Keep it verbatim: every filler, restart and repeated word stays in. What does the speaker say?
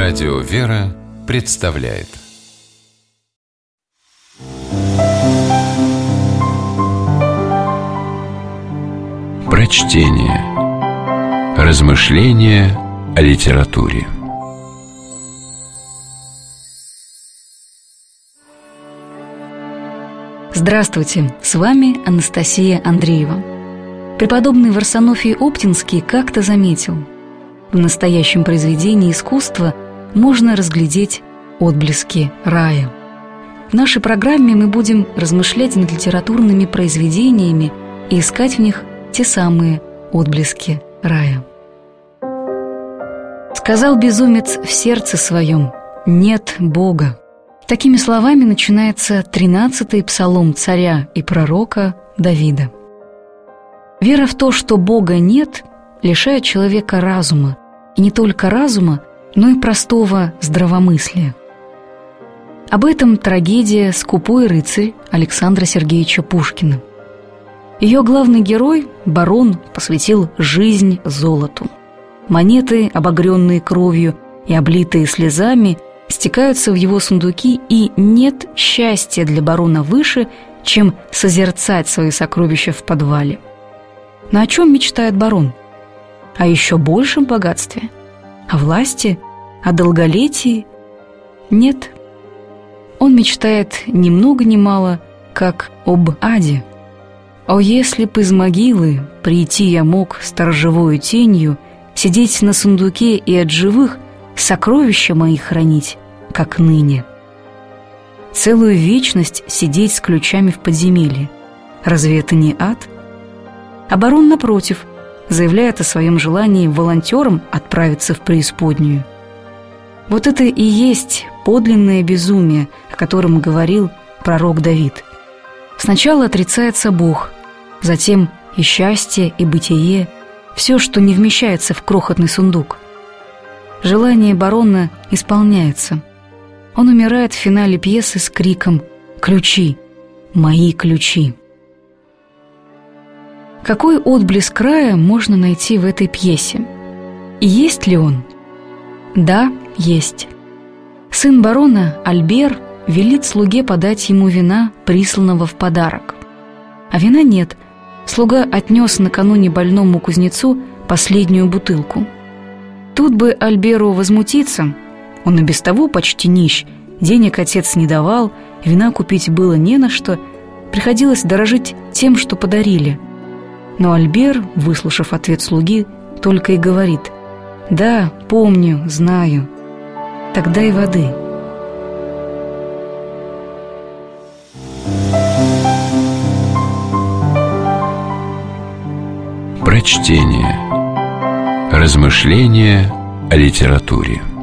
Радио «Вера» представляет Прочтение. Размышления о литературе. Здравствуйте, с вами Анастасия Андреева. Преподобный Варсонофий Оптинский как-то заметил: в настоящем произведении искусства можно разглядеть отблески рая. В нашей программе мы будем размышлять над литературными произведениями и искать в них те самые отблески рая. «Сказал безумец в сердце своем: нет Бога». Такими словами начинается тринадцатый псалом царя и пророка Давида. Вера в то, что Бога нет, лишает человека разума, и не только разума, но и простого здравомыслия. Об этом трагедия «Скупой рыцарь» Александра Сергеевича Пушкина. Ее главный герой, барон, посвятил жизнь золоту. Монеты, обогренные кровью и облитые слезами, стекаются в его сундуки, и нет счастья для барона выше, чем созерцать свои сокровища в подвале. Но о чем мечтает барон? О еще большем богатстве? О власти? О долголетии? Нет. Он мечтает ни много ни мало, как об аде. «О, если б из могилы прийти я мог сторожевою тенью, сидеть на сундуке и от живых сокровища мои хранить, как ныне. Целую вечность сидеть с ключами в подземелье. Разве это не ад?» А барон, напротив, заявляет о своем желании волонтером отправиться в преисподнюю. Вот это и есть подлинное безумие, о котором говорил пророк Давид. Сначала отрицается Бог, затем и счастье, и бытие, все, что не вмещается в крохотный сундук. Желание барона исполняется. Он умирает в финале пьесы с криком «Ключи! Мои ключи!». Какой отблеск рая можно найти в этой пьесе? И есть ли он? Да, есть. Сын барона, Альбер, велит слуге подать ему вина, присланного в подарок. А вина нет. Слуга отнес накануне больному кузнецу последнюю бутылку. Тут бы Альберу возмутиться. Он и без того почти нищ, денег отец не давал, вина купить было не на что, приходилось дорожить тем, что подарили. Но Альбер, выслушав ответ слуги, только и говорит: «Да, помню, знаю. Тогда и воды». Прочтение. Размышления о литературе.